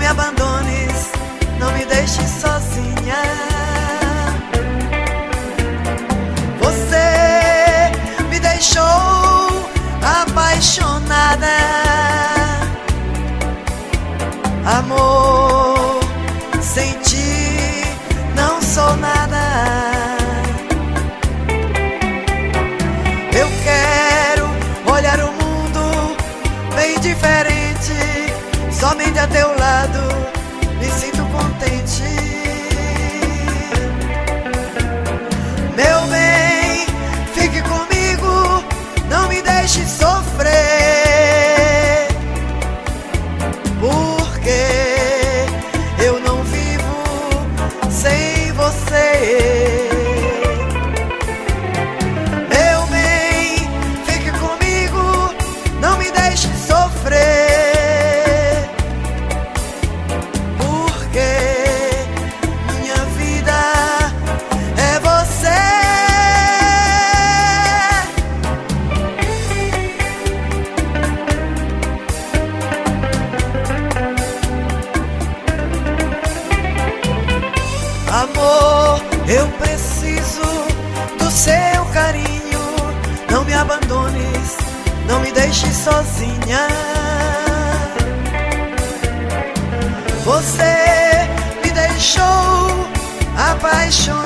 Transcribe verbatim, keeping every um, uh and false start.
me abandones, não me deixes sozinha. Você me deixou apaixonada. Amor, sem ti não sou nada. Eu quero olhar o mundo bem diferente, somente a teu lado me sinto contente. Meu bem, fique comigo, não me deixe sofrer, porque eu não vivo sem você. Meu bem, fique comigo, não me deixe sofrer, porque minha vida é você. Amor, eu preciso do seu carinho. Não me abandones, não me deixes sozinha. Você me deixou apaixonada.